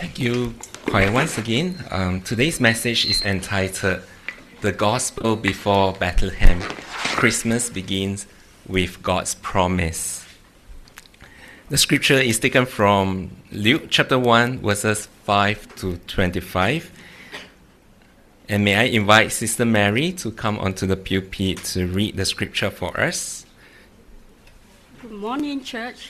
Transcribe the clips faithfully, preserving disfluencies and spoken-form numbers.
Thank you, choir, once again. Um, today's message is entitled The Gospel Before Bethlehem. Christmas begins with God's promise. The scripture is taken from Luke chapter one, verses five to twenty-five. And may I invite Sister Mary to come onto the pulpit to read the scripture for us. Good morning, church.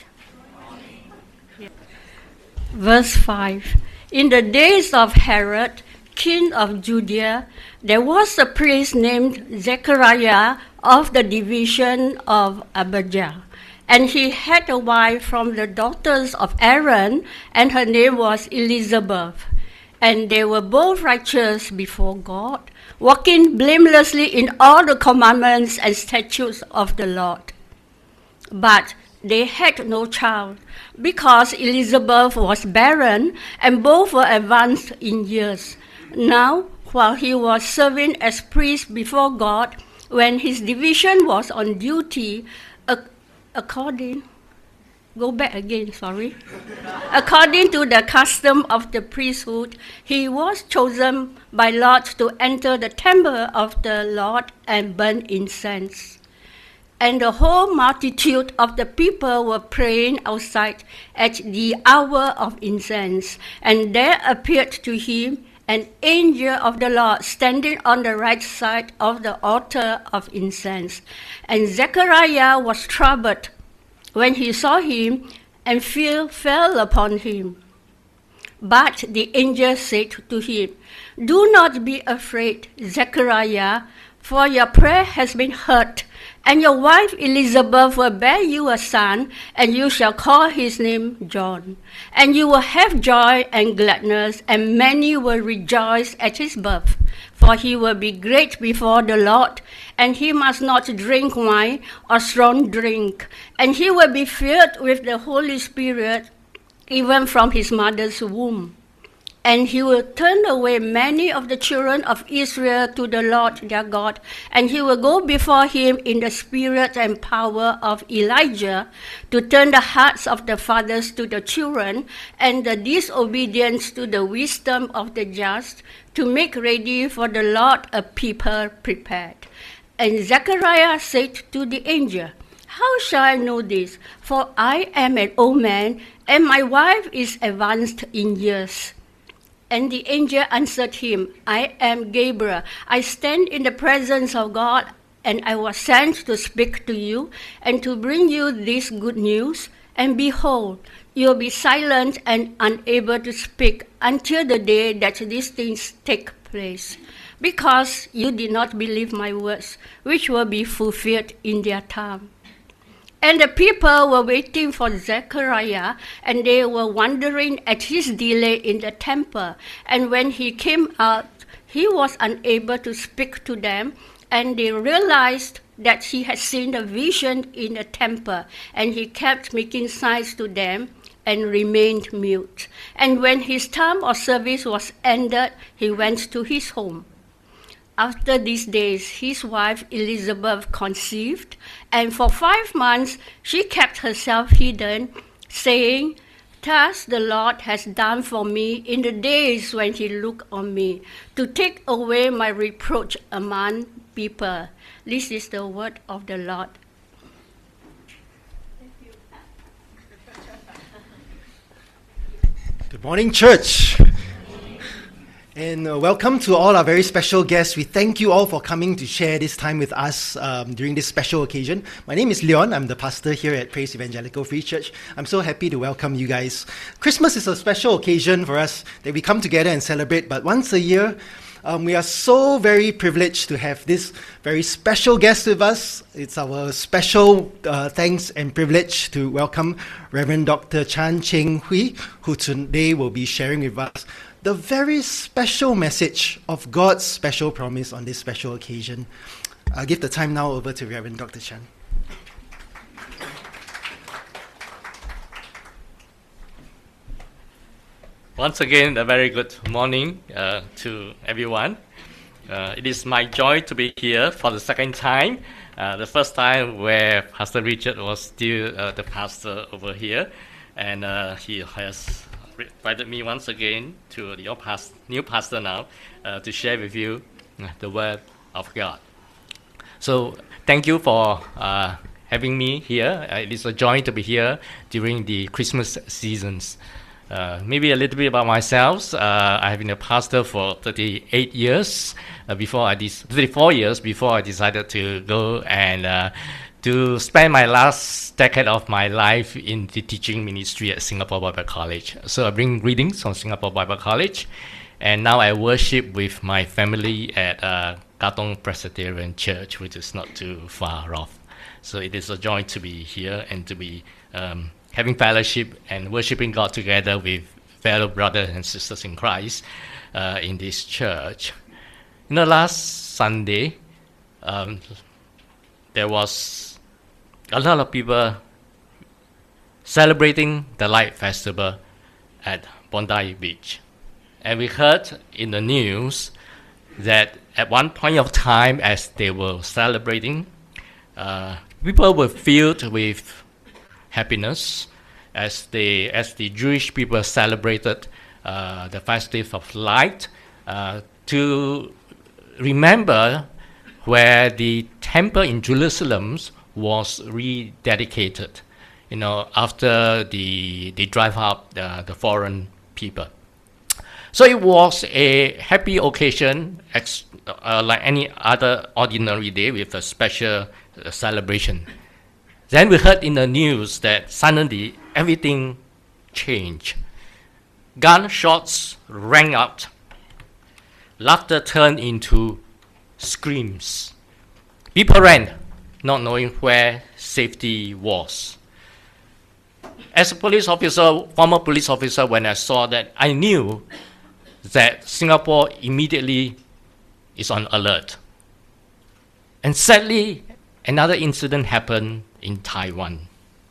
Verse five. In the days of Herod, king of Judea, there was a priest named Zechariah of the division of Abijah. And he had a wife from the daughters of Aaron, and her name was Elizabeth. And they were both righteous before God, walking blamelessly in all the commandments and statutes of the Lord. But they had no child, because Elizabeth was barren, and both were advanced in years. Now, while he was serving as priest before God, when his division was on duty, according, go back again, sorry. According to the custom of the priesthood, he was chosen by lot to enter the temple of the Lord and burn incense. And the whole multitude of the people were praying outside at the hour of incense. And there appeared to him an angel of the Lord standing on the right side of the altar of incense. And Zechariah was troubled when he saw him, and fear fell upon him. But the angel said to him, "Do not be afraid, Zechariah, for your prayer has been heard, and your wife Elizabeth will bear you a son, and you shall call his name John. And you will have joy and gladness, and many will rejoice at his birth. For he will be great before the Lord, and he must not drink wine or strong drink. And he will be filled with the Holy Spirit, even from his mother's womb. And he will turn away many of the children of Israel to the Lord their God, and he will go before him in the spirit and power of Elijah, to turn the hearts of the fathers to the children, and the disobedience to the wisdom of the just, to make ready for the Lord a people prepared." And Zechariah said to the angel, "How shall I know this? For I am an old man, and my wife is advanced in years." And the angel answered him, "I am Gabriel. I stand in the presence of God, and I was sent to speak to you and to bring you this good news. And behold, you will be silent and unable to speak until the day that these things take place, because you did not believe my words, which will be fulfilled in their time." And the people were waiting for Zechariah, and they were wondering at his delay in the temple. And when he came out, he was unable to speak to them, and they realized that he had seen a vision in the temple, and he kept making signs to them and remained mute. And when his time of service was ended, he went to his home. After these days, his wife Elizabeth conceived, and for five months she kept herself hidden, saying, "Thus the Lord has done for me in the days when he looked on me, to take away my reproach among people." This is the word of the Lord. Good morning, church. And uh, welcome to all our very special guests. We thank you all for coming to share this time with us um, during this special occasion. My name is Leon. I'm the pastor here at Praise Evangelical Free Church. I'm so happy to welcome you guys. Christmas is a special occasion for us that we come together and celebrate, but once a year, um, we are so very privileged to have this very special guest with us. It's our special uh, thanks and privilege to welcome Reverend Doctor Chan Cheng Hui, who today will be sharing with us the very special message of God's special promise on this special occasion. I'll give the time now over to Reverend Doctor Chan. Once again, a very good morning uh, to everyone. Uh, it is my joy to be here for the second time. Uh, the first time where Pastor Richard was still uh, the pastor over here, and uh, he has invited me once again to your past, new pastor now uh, to share with you uh, the Word of God. So thank you for uh, having me here. Uh, it is a joy to be here during the Christmas seasons. Uh, maybe a little bit about myself. Uh, I have been a pastor for thirty-eight years. Uh, before I de- thirty-four years before I decided to go and uh, to spend my last decade of my life in the teaching ministry at Singapore Bible College. So I bring greetings from Singapore Bible College, and now I worship with my family at uh, Katong Presbyterian Church, which is not too far off. So it is a joy to be here and to be um, having fellowship and worshiping God together with fellow brothers and sisters in Christ uh, in this church. You know, last Sunday, um, there was a lot of people celebrating the Light Festival at Bondi Beach. And we heard in the news that at one point of time, as they were celebrating, uh, people were filled with happiness as they, as the Jewish people celebrated uh, the Festive of Light uh, to remember where the temple in Jerusalem was rededicated, you know, after the they drive out the, the foreign people. So it was a happy occasion, ex, uh, like any other ordinary day with a special uh, celebration. Then we heard in the news that suddenly everything changed. Gunshots rang out. Laughter turned into screams. People ran, not knowing where safety was. As a police officer, former police officer, when I saw that, I knew that Singapore immediately is on alert. And sadly, another incident happened in Taiwan.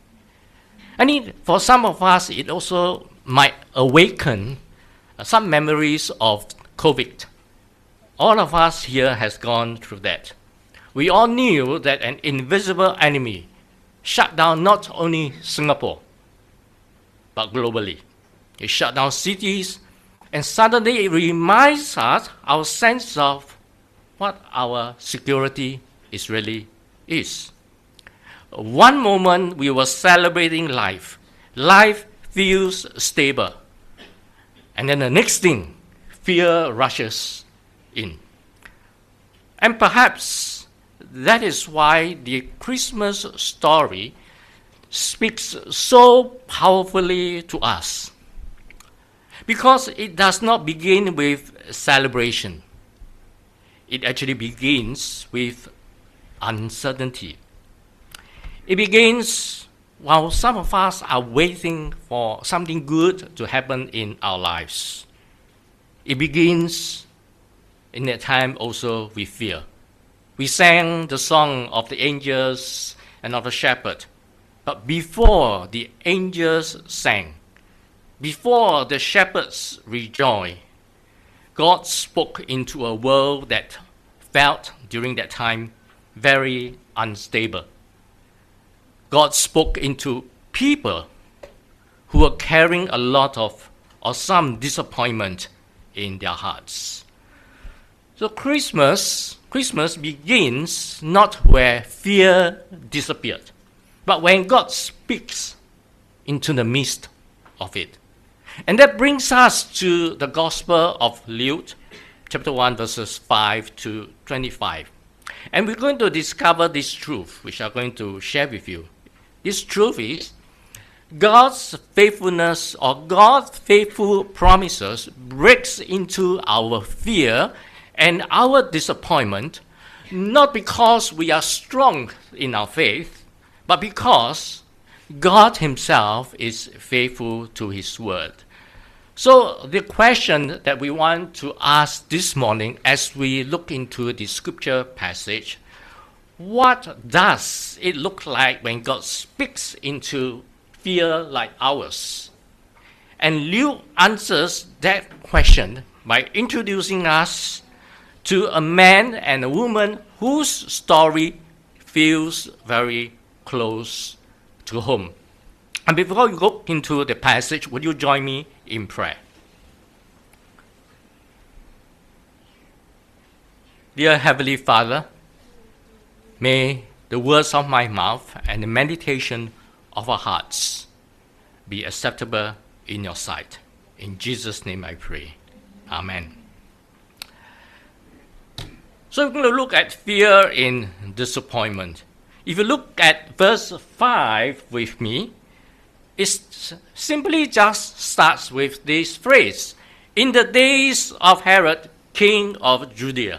I mean, for some of us, it also might awaken uh, some memories of COVID. All of us here has gone through that. We all knew that an invisible enemy shut down not only Singapore, but globally. It shut down cities, and suddenly it reminds us our sense of what our security is really is. One moment we were celebrating life. Life feels stable. And then the next thing, fear rushes in. And perhaps that is why the Christmas story speaks so powerfully to us. Because it does not begin with celebration. It actually begins with uncertainty. It begins while some of us are waiting for something good to happen in our lives. It begins in that time also with fear. We sang the song of the angels and of the shepherd. But before the angels sang, before the shepherds rejoiced, God spoke into a world that felt during that time very unstable. God spoke into people who were carrying a lot of, or some disappointment in their hearts. So Christmas, Christmas begins not where fear disappeared, but when God speaks into the midst of it. And that brings us to the Gospel of Luke, chapter one, verses five to twenty-five. And we're going to discover this truth, which I'm going to share with you. This truth is God's faithfulness or God's faithful promises breaks into our fear and our disappointment, not because we are strong in our faith, but because God himself is faithful to his word. So the question that we want to ask this morning as we look into the scripture passage, what does it look like when God speaks into fear like ours? And Luke answers that question by introducing us to a man and a woman whose story feels very close to home. And before you go into the passage, would you join me in prayer? Dear Heavenly Father, may the words of my mouth and the meditation of our hearts be acceptable in your sight. In Jesus' name I pray. Amen. So we're going to look at fear in disappointment. If you look at verse five with me, it simply just starts with this phrase, in the days of Herod, king of Judea.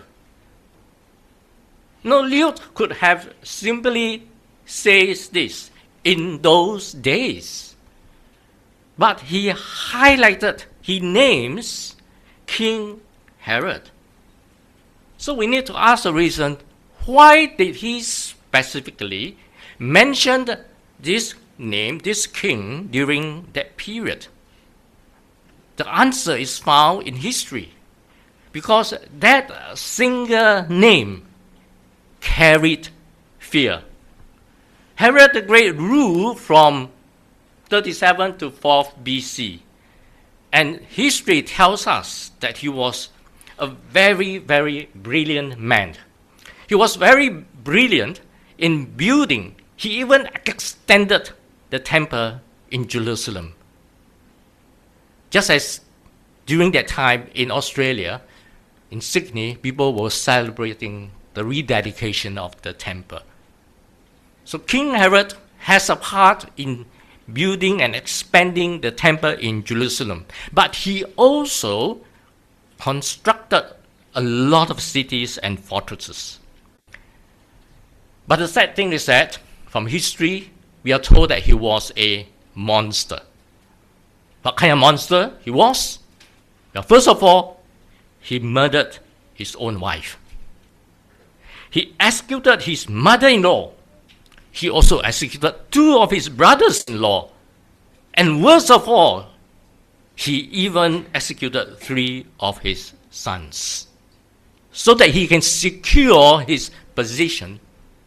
No, Luke could have simply said this, in those days. But he highlighted, he names King Herod. So we need to ask the reason, why did he specifically mention this name, this king, during that period? The answer is found in history, because that single name carried fear. Herod the Great ruled from thirty-seven to fourth B C, and history tells us that he was a very, very brilliant man. He was very brilliant in building. He even extended the temple in Jerusalem. Just as during that time in Australia, in Sydney, people were celebrating the rededication of the temple. So King Herod has a part in building and expanding the temple in Jerusalem. But he also constructed a lot of cities and fortresses. But the sad thing is that, from history, we are told that he was a monster. What kind of monster he was? Well, first of all, he murdered his own wife. He executed his mother-in-law. He also executed two of his brothers-in-law. And worst of all, he even executed three of his sons, so that he can secure his position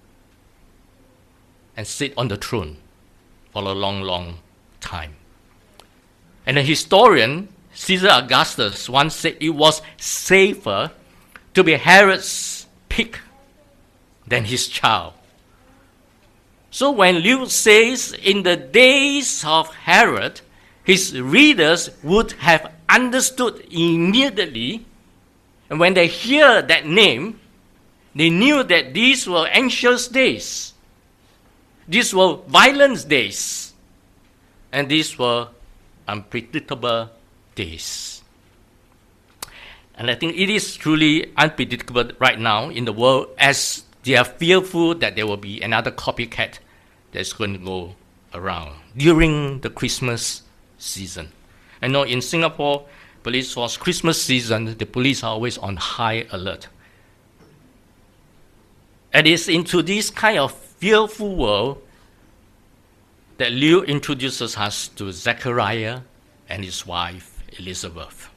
and sit on the throne for a long, long time. And a historian, Caesar Augustus, once said it was safer to be Herod's pig than his child. So when Luke says, in the days of Herod, his readers would have understood immediately, and when they hear that name, they knew that these were anxious days. These were violent days. And these were unpredictable days. And I think it is truly unpredictable right now in the world, as they are fearful that there will be another copycat that's going to go around during the Christmas season. I know in Singapore, police force, Christmas season, the police are always on high alert. And it's into this kind of fearful world that Luke introduces us to Zechariah and his wife Elizabeth.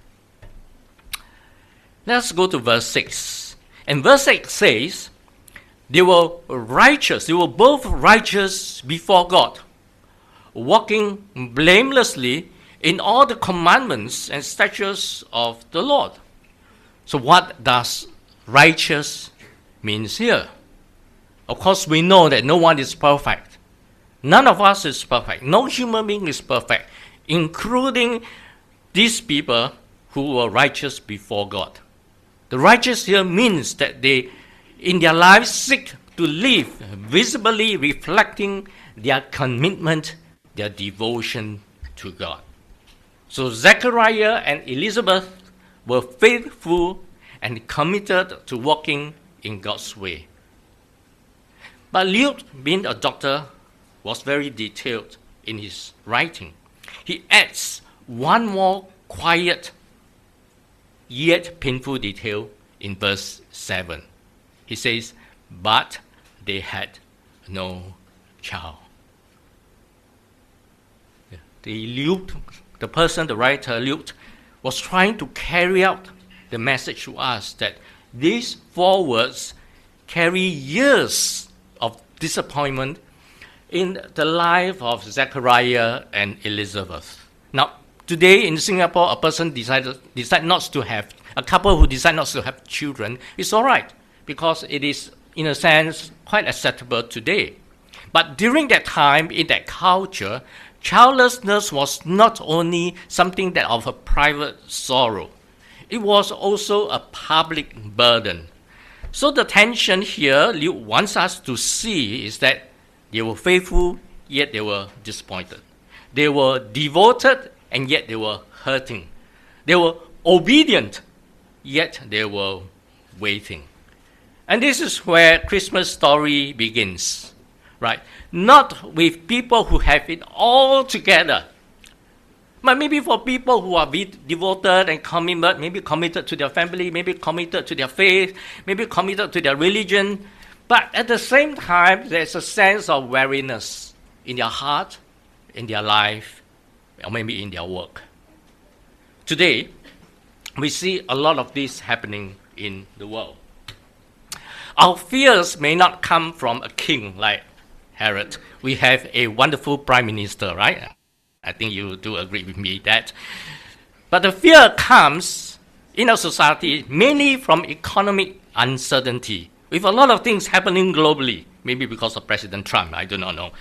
Let's go to verse six. And verse six says, they were righteous, they were both righteous before God, walking blamelessly in all the commandments and statutes of the Lord. So what does righteous means here? Of course, we know that no one is perfect. None of us is perfect. No human being is perfect, including these people who were righteous before God. The righteous here means that they, in their lives, seek to live visibly reflecting their commitment, their devotion to God. So Zechariah and Elizabeth were faithful and committed to walking in God's way. But Luke, being a doctor, was very detailed in his writing. He adds one more quiet yet painful detail in verse seven. He says, but they had no child. The Luke, the person, the writer, Luke, was trying to carry out the message to us that these four words carry years of disappointment in the life of Zechariah and Elizabeth. Now, today in Singapore, a person decided decide not to have, a couple who decide not to have children, it's all right, because it is, in a sense, quite acceptable today. But during that time, in that culture, childlessness was not only something that of a private sorrow, it was also a public burden. So the tension here Luke wants us to see is that they were faithful, yet they were disappointed. They were devoted, and yet they were hurting. They were obedient, yet they were waiting. And this is where Christmas story begins, right? Not with people who have it all together, but maybe for people who are devoted and committed, maybe committed to their family, maybe committed to their faith, maybe committed to their religion. But at the same time, there's a sense of weariness in their heart, in their life, or maybe in their work. Today, we see a lot of this happening in the world. Our fears may not come from a king like Herod. We have a wonderful prime minister, right? I think you do agree with me that. But the fear comes in our society mainly from economic uncertainty, with a lot of things happening globally, maybe because of President Trump, I do not know.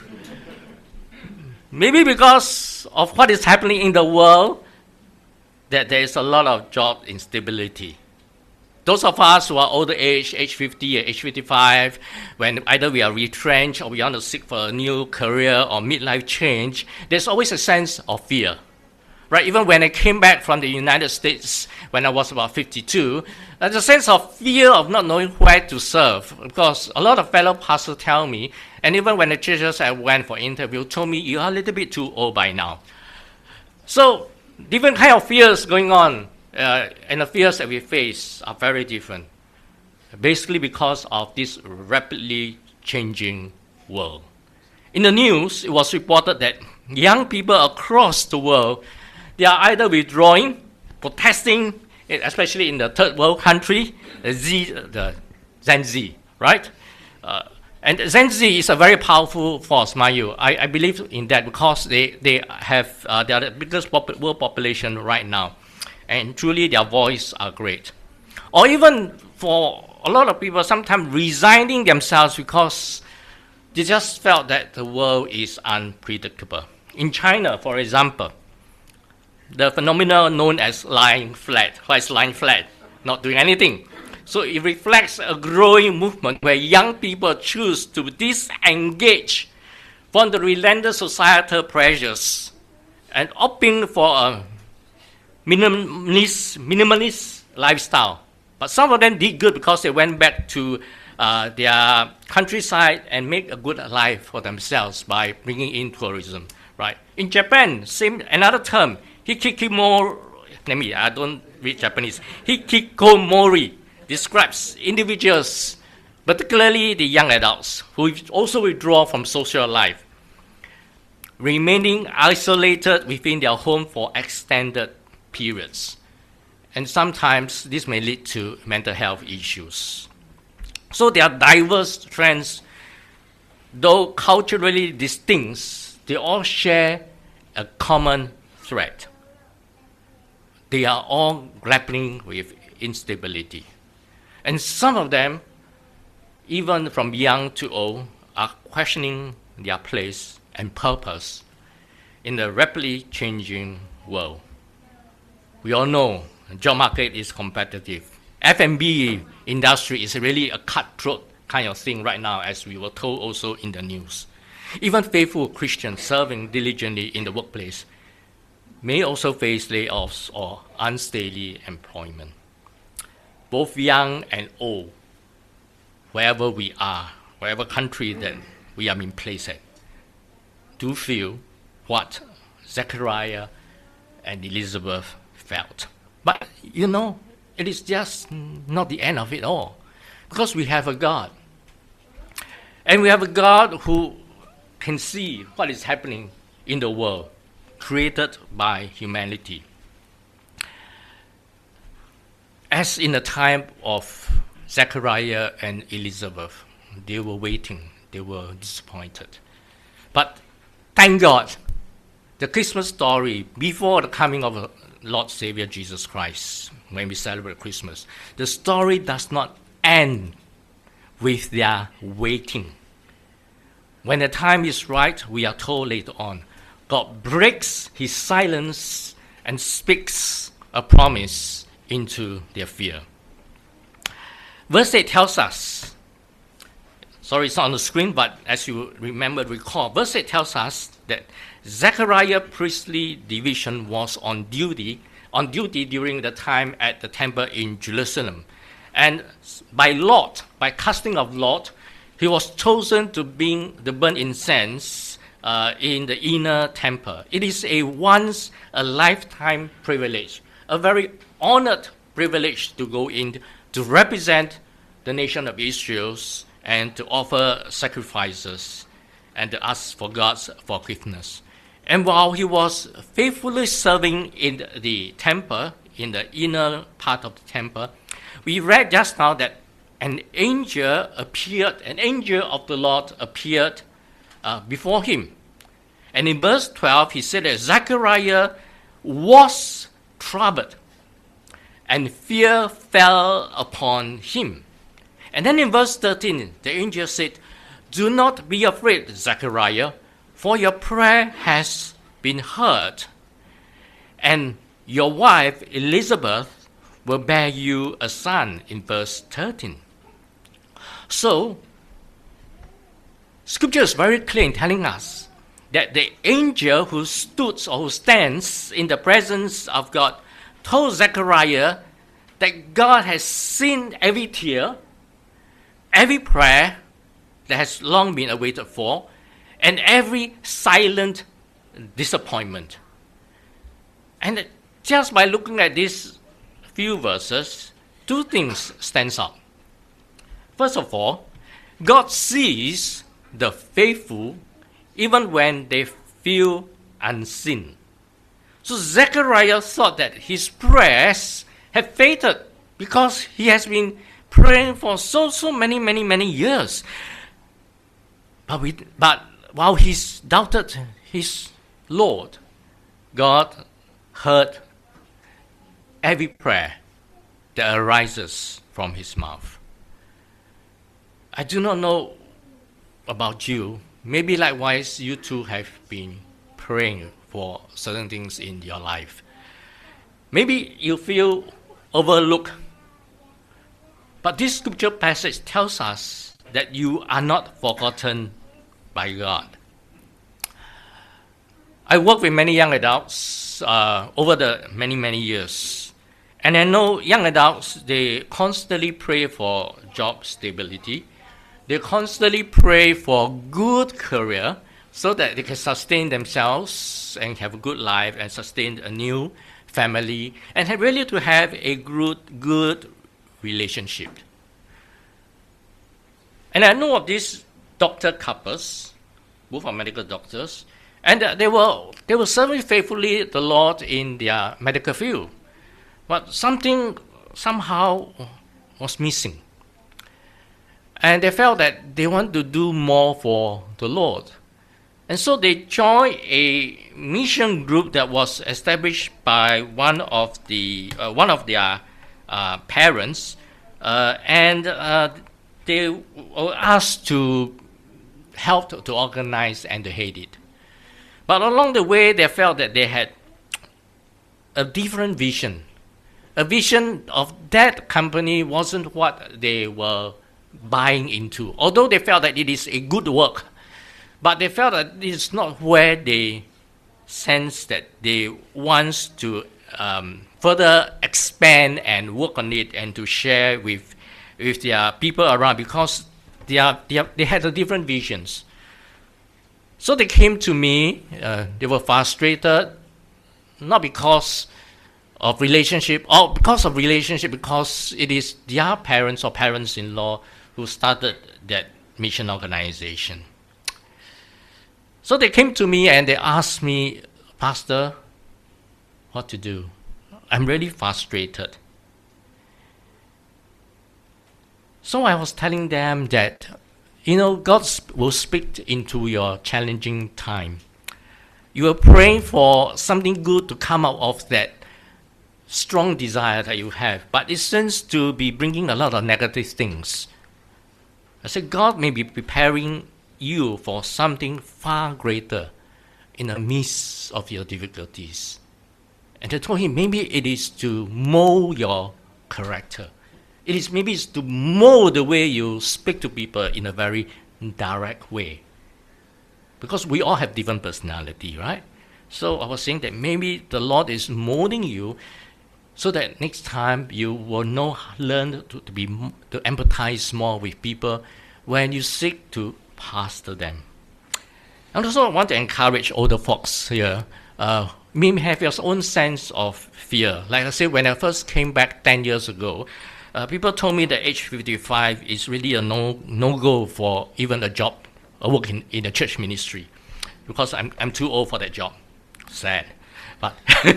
Maybe because of what is happening in the world, that there is a lot of job instability. Those of us who are older age, age fifty or age fifty-five, when either we are retrenched or we want to seek for a new career or midlife change, there's always a sense of fear. Right? Even when I came back from the United States when I was about fifty-two, there's a sense of fear of not knowing where to serve. Because a lot of fellow pastors tell me, and even when the churches I went for interview told me, you are a little bit too old by now. So different kind of fears going on, uh, and the fears that we face are very different. Basically because of this rapidly changing world. In the news, it was reported that young people across the world, they are either withdrawing, protesting, especially in the third world country, the Z, the Gen Z, right? Uh, and Gen Z is a very powerful force, mind you. I, I believe in that because they, they have uh, they are the biggest pop- world population right now, and truly their voice are great. Or even for a lot of people, sometimes resigning themselves because they just felt that the world is unpredictable. In China, for example, the phenomenon known as lying flat. Why is lying flat? Not doing anything. So it reflects a growing movement where young people choose to disengage from the relentless societal pressures and opting for a minimalist, minimalist lifestyle. But some of them did good because they went back to uh, their countryside and make a good life for themselves by bringing in tourism. Right? In Japan, same another term. Hikikomori, let me, I don't read Japanese. Hikikomori describes individuals, particularly the young adults, who also withdraw from social life, remaining isolated within their home for extended periods. And sometimes this may lead to mental health issues. So there are diverse trends, though culturally distinct, they all share a common threat. They are all grappling with instability. And some of them, even from young to old, are questioning their place and purpose in the rapidly changing world. We all know the job market is competitive. F and B industry is really a cutthroat kind of thing right now, as we were told also in the news. Even faithful Christians serving diligently in the workplace may also face layoffs or unsteady employment. Both young and old, wherever we are, wherever country that we are being placed at, do feel what Zechariah and Elizabeth felt. But, you know, it is just not the end of it all, because we have a God. And we have a God who can see what is happening in the world, created by humanity. As in the time of Zechariah and Elizabeth, they were waiting, they were disappointed. But thank God, the Christmas story, before the coming of the Lord Savior Jesus Christ, when we celebrate Christmas, the story does not end with their waiting. When the time is right, we are told later on, God breaks his silence and speaks a promise into their fear. Verse eight tells us, sorry, it's not on the screen, but as you remember, recall, verse eight tells us that Zechariah priestly division was on duty, on duty during the time at the temple in Jerusalem. And by lot, by casting of lot, he was chosen to bring the burnt incense uh, in the inner temple. It is a once a lifetime privilege, a very honored privilege to go in to represent the nation of Israel and to offer sacrifices and to ask for God's forgiveness. And while he was faithfully serving in the temple, in the inner part of the temple, we read just now that an angel appeared, an angel of the Lord appeared uh, before him. And in verse twelve, he said that Zechariah was troubled, and fear fell upon him. And then in verse thirteen, the angel said, "Do not be afraid, Zechariah, for your prayer has been heard, and your wife Elizabeth will bear you a son," in verse thirteen. So, Scripture is very clear in telling us that the angel who stood or who stands in the presence of God told Zechariah that God has seen every tear, every prayer that has long been awaited for, and every silent disappointment. And just by looking at these few verses, two things stand out. First of all, God sees the faithful even when they feel unseen. So Zechariah thought that his prayers had faded because he has been praying for so, so many, many, many years. But, we, but while he doubted his Lord, God heard every prayer that arises from his mouth. I do not know about you. Maybe likewise, you too have been praying for certain things in your life. Maybe you feel overlooked. But this scripture passage tells us that you are not forgotten by God. I work with many young adults uh, over the many, many years. And I know young adults, they constantly pray for job stability. They constantly pray for good career so that they can sustain themselves and have a good life and sustain a new family and have really to have a good, good relationship. And I know of these doctor couples, both are medical doctors, and they were they were serving faithfully the Lord in their medical field. But something somehow was missing. And they felt that they want to do more for the Lord. And so they joined a mission group that was established by one of the uh, one of their uh, parents, uh, and uh, they were asked to help to, to organize and to head it. But along the way, they felt that they had a different vision. A vision of that company wasn't what they were buying into, although they felt that it is a good work. But they felt that it's not where they sense that they want to um, further expand and work on it and to share with with their people around, because they are, they, are, they had a different visions. So they came to me. Uh, they were frustrated, not because of relationship, or because of relationship, because it is their parents or parents-in-law who started that mission organization. So they came to me and they asked me, "Pastor, what to do? I'm really frustrated." So I was telling them that you know, God sp- will speak into your challenging time. You are praying for something good to come out of that strong desire that you have, but it seems to be bringing a lot of negative things. I said, God may be preparing you for something far greater in the midst of your difficulties. And I told him, maybe it is to mold your character. It is maybe it's to mold the way you speak to people in a very direct way. Because we all have different personality, right? So I was saying that maybe the Lord is molding you so that next time you will know, learn to, to be to empathize more with people when you seek to pastor them. And also I want to encourage older folks here. Uh, may have your own sense of fear. Like I said, when I first came back ten years ago, uh, people told me that age fifty-five is really a no no go for even a job, a work in, in the church ministry, because I'm I'm too old for that job. Sad, but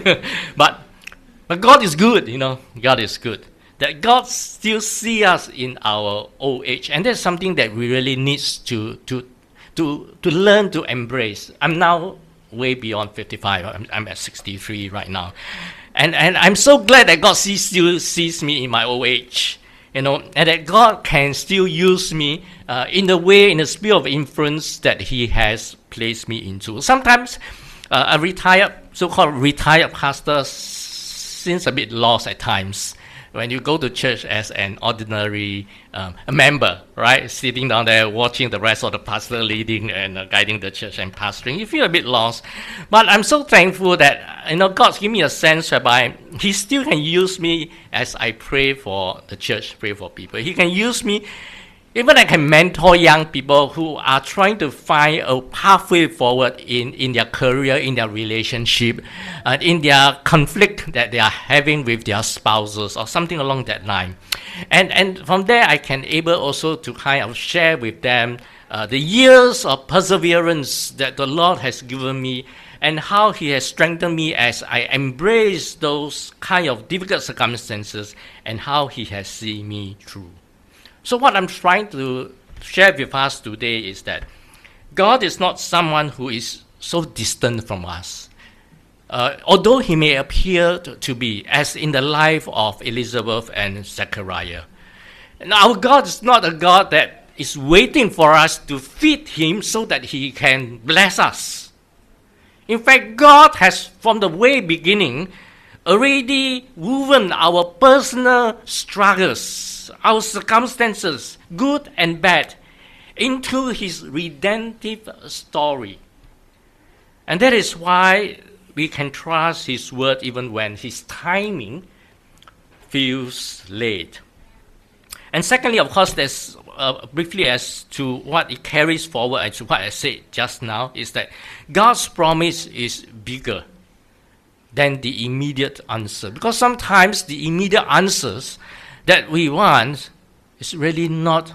but but God is good, you know. God is good. That God still see us in our old age, and that's something that we really needs to to to to learn to embrace. I'm now way beyond fifty-five. I'm, I'm at sixty-three right now, and and I'm so glad that God sees, still sees me in my old age, you know, and that God can still use me uh, in the way, in the sphere of influence that He has placed me into. Sometimes uh, a retired, so-called retired pastor seems a bit lost at times. When you go to church as an ordinary um, a member, right, sitting down there watching the rest of the pastor leading and uh, guiding the church and pastoring, you feel a bit lost. But I'm so thankful that, you know, God's given me a sense whereby He still can use me as I pray for the church, pray for people. He can use me, even I can mentor young people who are trying to find a pathway forward in, in their career, in their relationship, uh, in their conflict that they are having with their spouses or something along that line. And and from there, I can able also to kind of share with them uh, the years of perseverance that the Lord has given me and how He has strengthened me as I embrace those kind of difficult circumstances and how He has seen me through. So what I'm trying to share with us today is that God is not someone who is so distant from us. Uh, although He may appear to, to be, as in the life of Elizabeth and Zechariah. And our God is not a God that is waiting for us to feed Him so that He can bless us. In fact, God has, from the way beginning, already woven our personal struggles, our circumstances, good and bad, into His redemptive story. And that is why we can trust His word even when His timing feels late. And secondly, of course, there's uh, briefly as to what it carries forward, as to what I said just now, is that God's promise is bigger than the immediate answer. Because sometimes the immediate answers that we want is really not,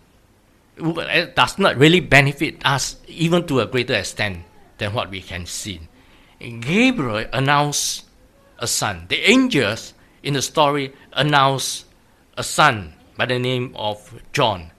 it does not really benefit us even to a greater extent than what we can see. Gabriel announced a son. The angels in the story announced a son by the name of John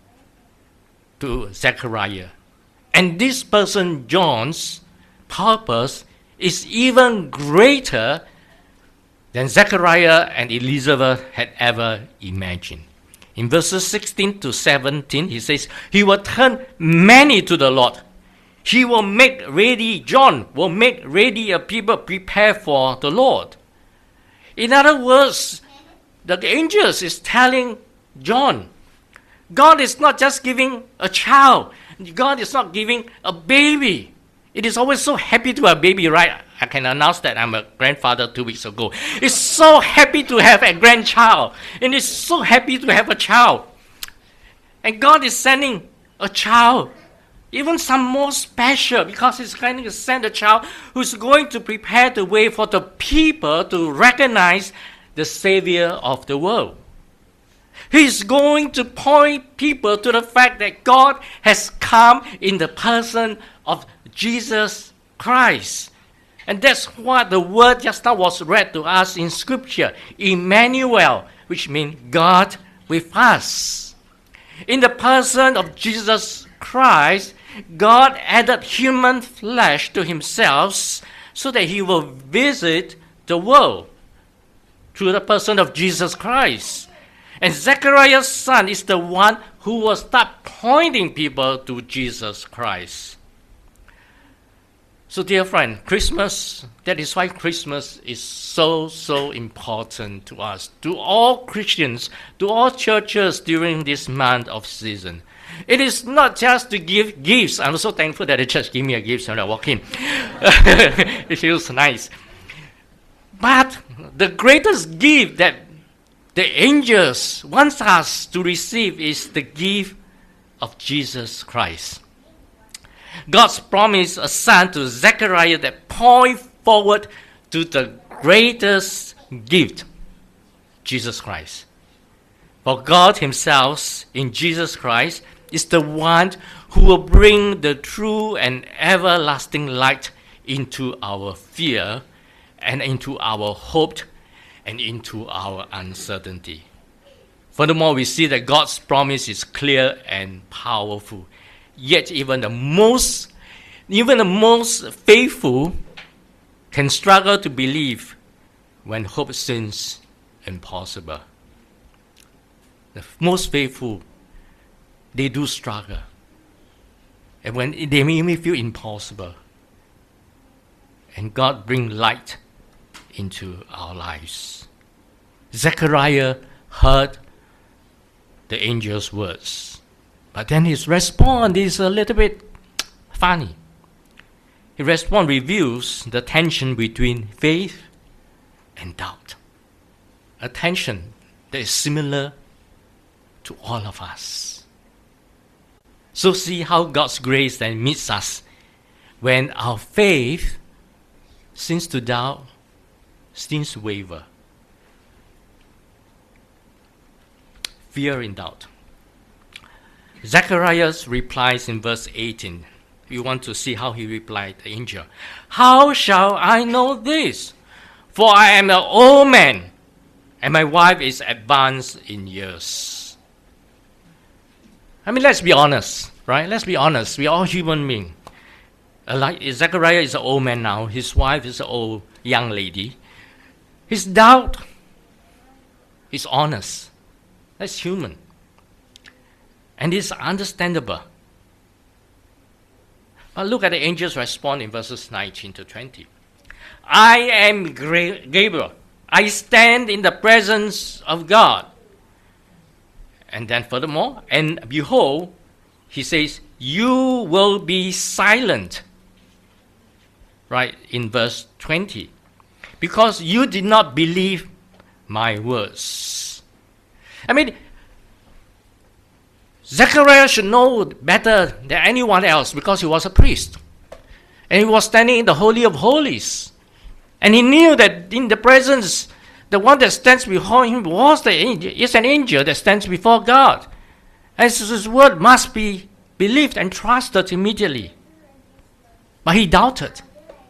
to Zechariah. And this person, John's purpose is even greater than Zechariah and Elizabeth had ever imagined. In verses sixteen to seventeen, he says, He will turn many to the Lord. He will make ready, John will make ready a people prepared for the Lord. In other words, the angels is telling John, God is not just giving a child. God is not giving a baby. It is always so happy to have a baby, right? I can announce that I'm a grandfather two weeks ago. It's so happy to have a grandchild. And it's so happy to have a child. And God is sending a child, even some more special, because He's going to send a child who's going to prepare the way for the people to recognize the Savior of the world. He's going to point people to the fact that God has come in the person of Jesus Christ. And that's what the word just now was read to us in Scripture, Emmanuel, which means God with us. In the person of Jesus Christ, God added human flesh to himself so that he will visit the world through the person of Jesus Christ. And Zechariah's son is the one who will start pointing people to Jesus Christ. So dear friend, Christmas, that is why Christmas is so, so important to us, to all Christians, to all churches during this month of season. It is not just to give gifts. I'm so thankful that the church gave me a gift when I walk in. It feels nice. But the greatest gift that the angels want us to receive is the gift of Jesus Christ. God's promised a son to Zechariah that point forward to the greatest gift, Jesus Christ. For God himself in Jesus Christ is the one who will bring the true and everlasting light into our fear and into our hope and into our uncertainty. Furthermore, we see that God's promise is clear and powerful. Yet even the most, even the most faithful can struggle to believe when hope seems impossible. The most faithful, they do struggle. And when they may feel impossible. And God brings light into our lives. Zechariah heard the angel's words. But then his response is a little bit funny. His response reveals the tension between faith and doubt. A tension that is similar to all of us. So see how God's grace then meets us when our faith seems to doubt, seems to waver. Fear and doubt. Zechariah replies in verse eighteen. We want to see how he replied the angel. How shall I know this? For I am an old man, and my wife is advanced in years. I mean, let's be honest, right? Let's be honest. We are all human beings. Like Zechariah is an old man now. His wife is an old young lady. His doubt is honest. That's human. And it's understandable. But look at the angel's response in verses nineteen to twenty. I am Gabriel. I stand in the presence of God. And then furthermore, and behold, he says, you will be silent. Right, in verse twenty. Because you did not believe my words. I mean, Zechariah should know better than anyone else because he was a priest. And he was standing in the Holy of Holies. And he knew that in the presence, the one that stands before him was the angel, is an angel that stands before God. And so his word must be believed and trusted immediately. But he doubted.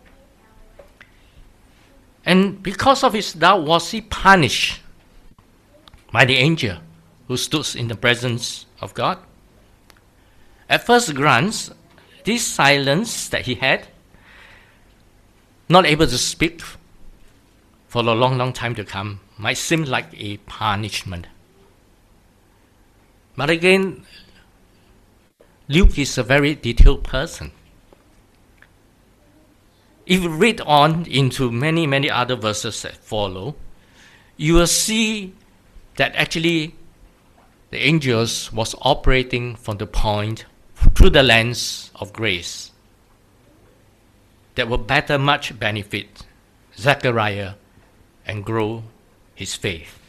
And because of his doubt, was he punished by the angel who stood in the presence of God? At first glance, this silence that he had, not able to speak for a long, long time to come, might seem like a punishment. But again, Luke is a very detailed person. If you read on into many, many other verses that follow, you will see that actually the angels was operating from the point through the lens of grace that will better much benefit Zechariah and grow his faith.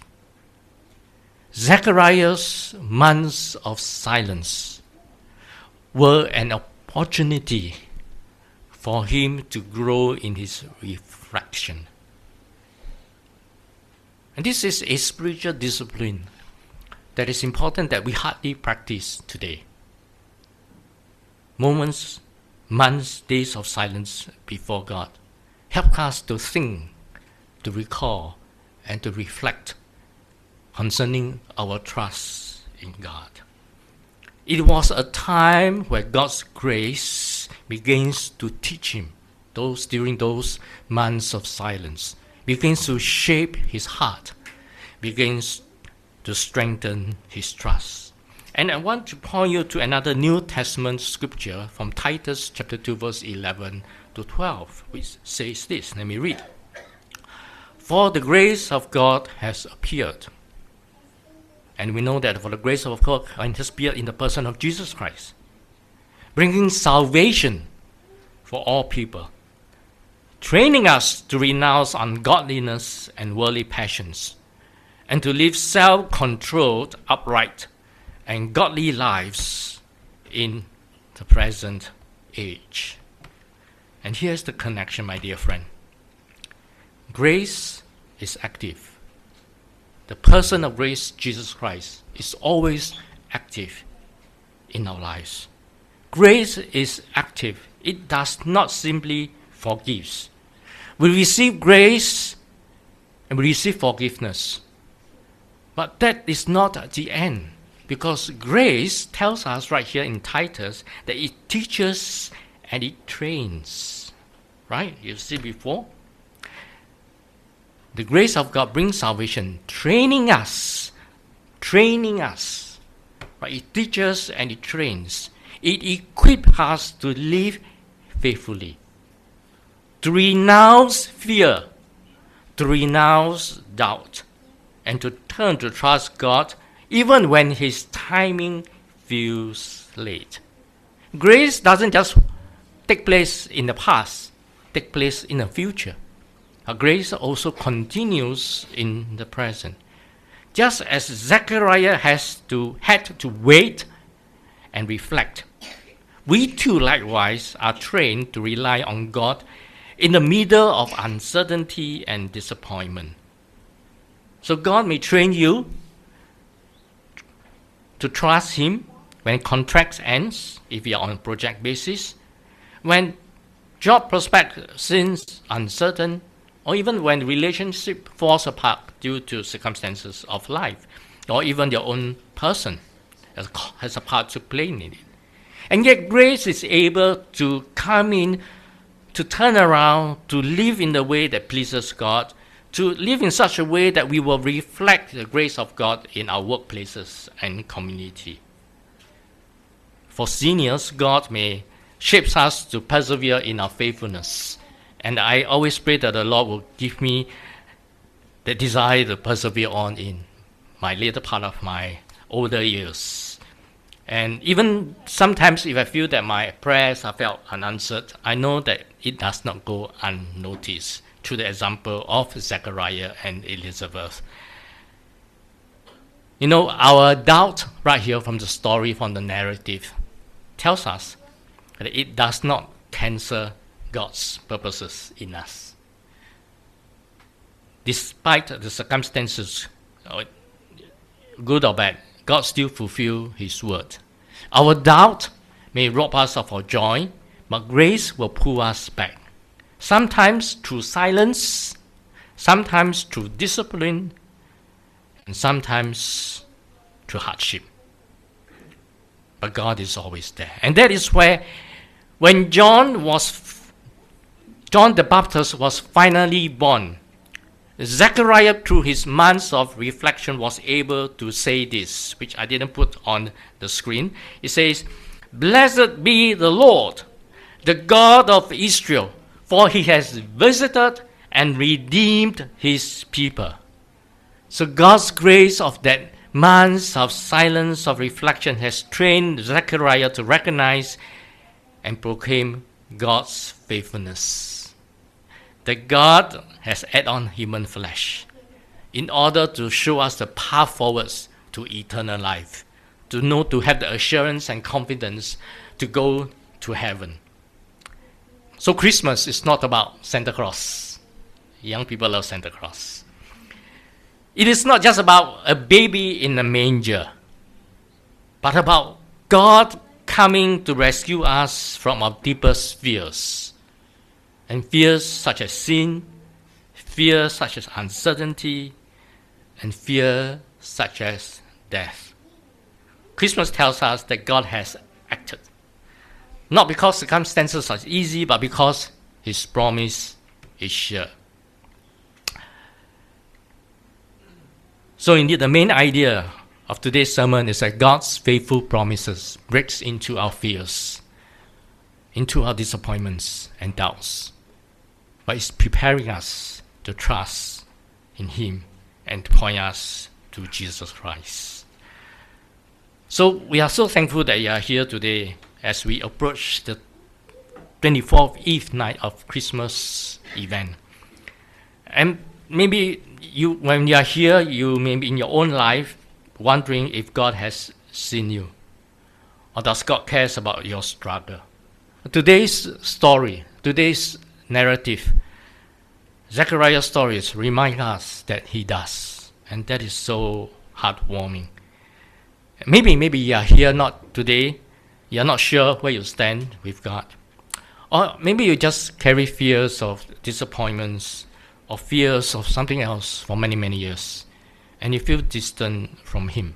Zechariah's months of silence were an opportunity for him to grow in his reflection. And this is a spiritual discipline that is important that we hardly practice today. Moments, months, days of silence before God help us to think, to recall, and to reflect concerning our trust in God. It was a time where God's grace begins to teach him, those during those months of silence, begins to shape his heart, begins to strengthen his trust. And I want to point you to another New Testament scripture from Titus chapter two, verse eleven to twelve, which says this. Let me read. For the grace of God has appeared. And we know that for the grace of God has appeared in the person of Jesus Christ, bringing salvation for all people, training us to renounce ungodliness and worldly passions, and to live self-controlled, upright, and godly lives in the present age. And here's the connection, my dear friend. Grace is active. The person of grace, Jesus Christ, is always active in our lives. Grace is active. It does not simply forgive. We receive grace and we receive forgiveness. But that is not the end, because grace tells us right here in Titus that it teaches and it trains. Right? You see before? The grace of God brings salvation, training us, training us. Right? It teaches and it trains. It equips us to live faithfully, to renounce fear, to renounce doubt, and to turn to trust God even when His timing feels late. Grace doesn't just take place in the past, take place in the future. Our grace also continues in the present. Just as Zechariah has to, had to wait and reflect, we too likewise are trained to rely on God in the middle of uncertainty and disappointment. So God may train you to trust Him when contract ends, if you are on a project basis, when job prospect seems uncertain, or even when relationship falls apart due to circumstances of life, or even your own person has a part to play in it. And yet grace is able to come in, to turn around, to live in the way that pleases God, to live in such a way that we will reflect the grace of God in our workplaces and community. For seniors, God may shape us to persevere in our faithfulness. And I always pray that the Lord will give me the desire to persevere on in my later part of my older years. And even sometimes if I feel that my prayers are felt unanswered, I know that it does not go unnoticed through the example of Zechariah and Elizabeth. You know, our doubt right here from the story, from the narrative, tells us that it does not cancel God's purposes in us. Despite the circumstances, good or bad, God still fulfills His word. Our doubt may rob us of our joy, but grace will pull us back. Sometimes through silence, sometimes through discipline, and sometimes through hardship. But God is always there. And that is where, when John was John the Baptist was finally born, Zechariah, through his months of reflection, was able to say this, which I didn't put on the screen. It says, "Blessed be the Lord, the God of Israel, for He has visited and redeemed His people." So God's grace of that months of silence, of reflection, has trained Zechariah to recognize and proclaim God's faithfulness. That God has added on human flesh in order to show us the path forwards to eternal life, to know, to have the assurance and confidence to go to heaven. So Christmas is not about Santa Claus. Young people love Santa Claus. It is not just about a baby in a manger, but about God coming to rescue us from our deepest fears. And fears such as sin, fear such as uncertainty, and fear such as death. Christmas tells us that God has acted. Not because circumstances are easy, but because His promise is sure. So indeed, the main idea of today's sermon is that God's faithful promises breaks into our fears, into our disappointments and doubts, but it's preparing us to trust in Him and point us to Jesus Christ. So we are so thankful that you are here today as we approach the twenty-fourth Eve night of Christmas event. And maybe you, when you are here, you may be in your own life wondering if God has seen you, or does God cares about your struggle. Today's story, today's narrative, Zechariah's stories remind us that He does, and that is so heartwarming. Maybe, maybe you are here not today, you are not sure where you stand with God, or maybe you just carry fears of disappointments or fears of something else for many, many years, and you feel distant from Him.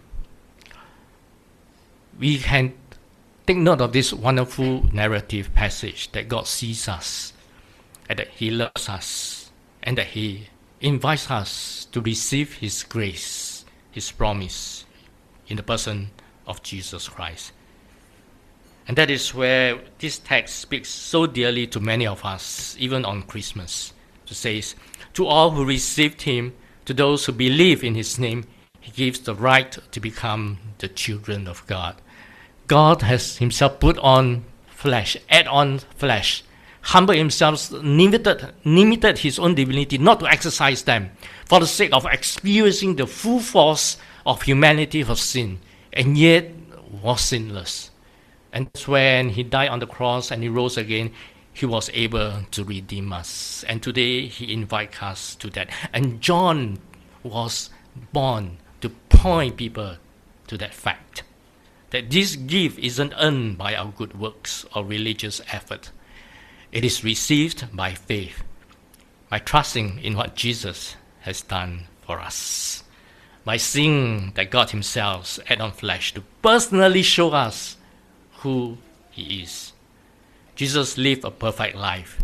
We can take note of this wonderful narrative passage that God sees us, and that He loves us, and that He invites us to receive His grace, His promise, in the person of Jesus Christ. And that is where this text speaks so dearly to many of us, even on Christmas. It says, to all who received Him, to those who believe in His name, He gives the right to become the children of God. God has Himself put on flesh, add on flesh, humbled Himself, limited, limited His own divinity, not to exercise them, for the sake of experiencing the full force of humanity of sin, and yet was sinless. And that's when He died on the cross and He rose again, He was able to redeem us. And today He invites us to that. And John was born to point people to that fact, that this gift isn't earned by our good works or religious effort. It is received by faith, by trusting in what Jesus has done for us, by seeing that God Himself add on flesh to personally show us who He is. Jesus lived a perfect life,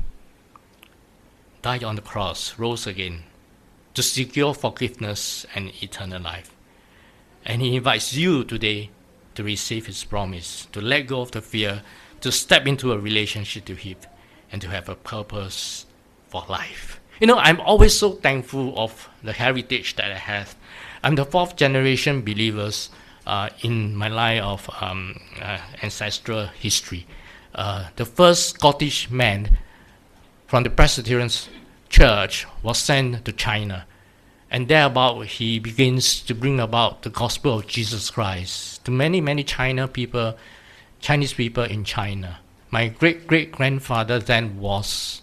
died on the cross, rose again, to secure forgiveness and eternal life. And He invites you today to receive His promise, to let go of the fear, to step into a relationship with Him, and to have a purpose for life. You know, I'm always so thankful of the heritage that I have. I'm the fourth generation believers uh, in my line of um, uh, ancestral history. Uh, the first Scottish man from the Presbyterian Church was sent to China, and thereabout he begins to bring about the gospel of Jesus Christ to many, many China people, Chinese people in China. My great-great-grandfather then was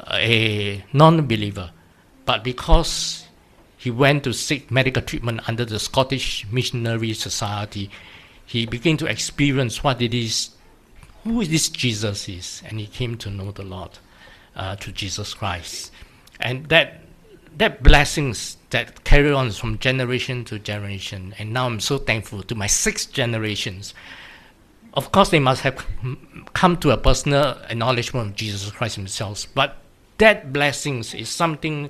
a non-believer, but because he went to seek medical treatment under the Scottish Missionary Society, he began to experience what it is, who this Jesus is, and he came to know the Lord uh, through Jesus Christ. And that that blessings that carry on from generation to generation, and now I'm so thankful to my six generations. Of course, they must have come to a personal acknowledgement of Jesus Christ Himself, but that blessings is something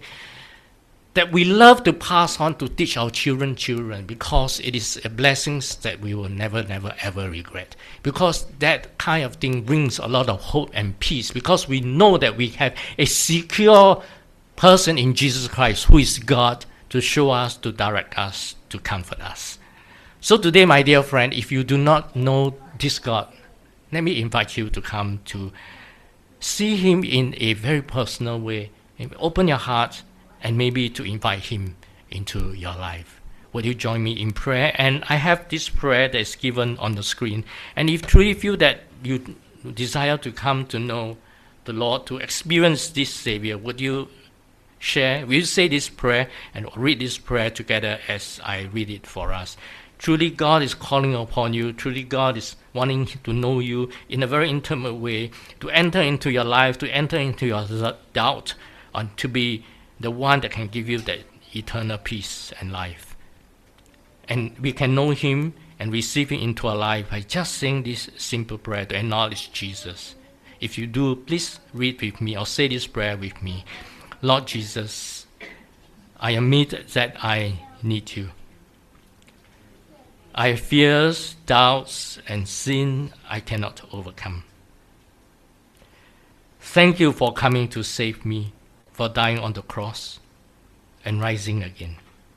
that we love to pass on to teach our children children, because it is a blessings that we will never, never, ever regret. Because that kind of thing brings a lot of hope and peace, because we know that we have a secure person in Jesus Christ, who is God, to show us, to direct us, to comfort us. So today, my dear friend, if you do not know this God, let me invite you to come to see Him in a very personal way. Open your heart and maybe to invite Him into your life. Would you join me in prayer? And I have this prayer that is given on the screen. And if truly feel that you desire to come to know the Lord, to experience this Savior, would you share? Will you say this prayer and read this prayer together as I read it for us? Truly, God is calling upon you. Truly, God is wanting to know you in a very intimate way, to enter into your life, to enter into your doubt, and to be the one that can give you that eternal peace and life. and we can know Him and receive Him into our life by just saying this simple prayer to acknowledge Jesus. If you do, please read with me or say this prayer with me. Lord Jesus, I admit that I need you. I have fears, doubts, and sin I cannot overcome. Thank you for coming to save me, for dying on the cross and rising again.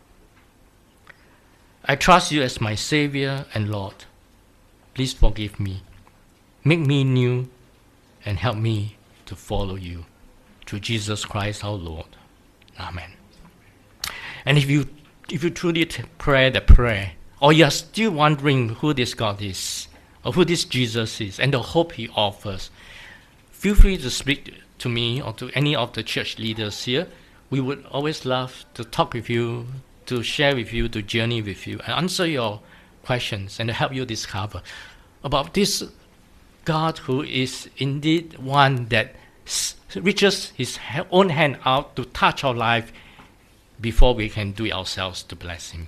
I trust you as my Savior and Lord. Please forgive me. Make me new and help me to follow you. Through Jesus Christ our Lord. Amen. And if you if you truly t- pray the prayer, or you are still wondering who this God is, or who this Jesus is, and the hope He offers, feel free to speak to me or to any of the church leaders here. We would always love to talk with you, to share with you, to journey with you, and answer your questions and to help you discover about this God who is indeed one that reaches His own hand out to touch our life before we can do it ourselves to bless Him.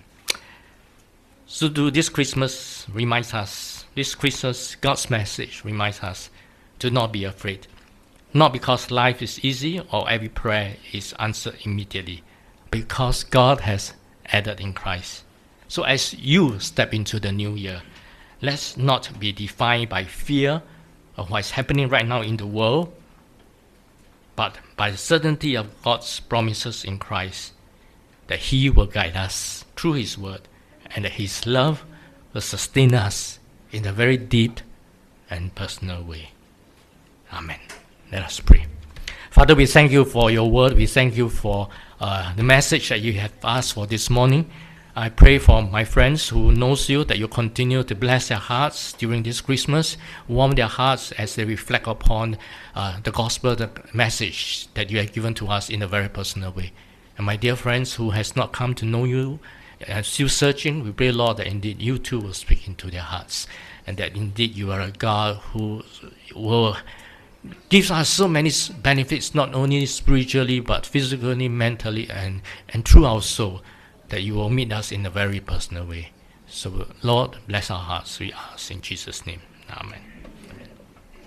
So do this Christmas reminds us, this Christmas God's message reminds us to not be afraid. Not because life is easy or every prayer is answered immediately, because God has added in Christ. So as you step into the new year, let's not be defined by fear of what is happening right now in the world, but by the certainty of God's promises in Christ, that He will guide us through His word, and that His love will sustain us in a very deep and personal way. Amen. Let us pray. Father, we thank you for your word. We thank you for uh, the message that you have asked for this morning. I pray for my friends who knows you, that you continue to bless their hearts during this Christmas, warm their hearts as they reflect upon uh, the gospel, the message that you have given to us in a very personal way. And my dear friends who has not come to know you, and still searching, we pray, Lord, that indeed you too will speak into their hearts, and that indeed you are a God who will give us so many benefits, not only spiritually, but physically, mentally, and, and through our soul, that you will meet us in a very personal way. So, Lord, bless our hearts, we ask in Jesus' name. Amen.